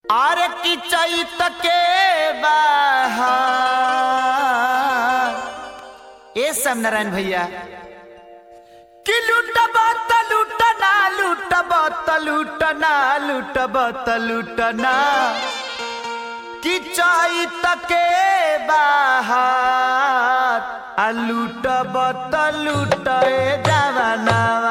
आर की चैत के बाहर ए सब नारायण भैया कि लूटबा त लूटना लूटबा त लूटना लूटबा त लूटना कि चैत के बाहर आ लूटबा त लूटे जवानावा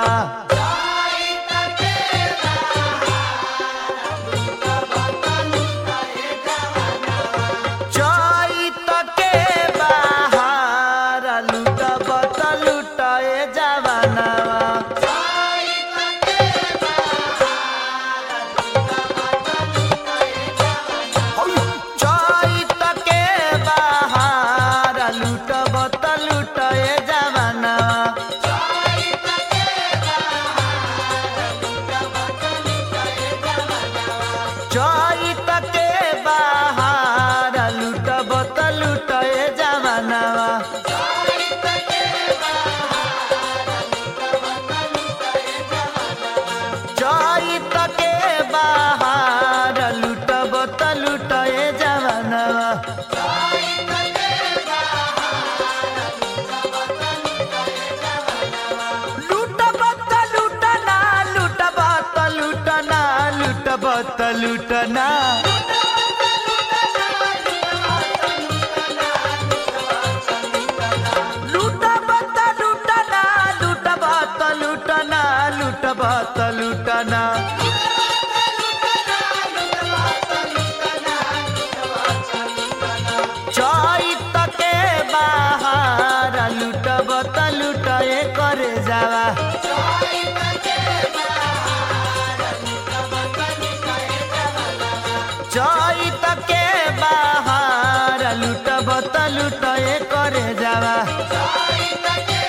लूटना लूटबा लूटना लूटबा लूटना लूटबा लूटना चैत के बाहर लूटबा लूटे करे जावा चैत के बाहर लूटबा त लूटे करे जावा।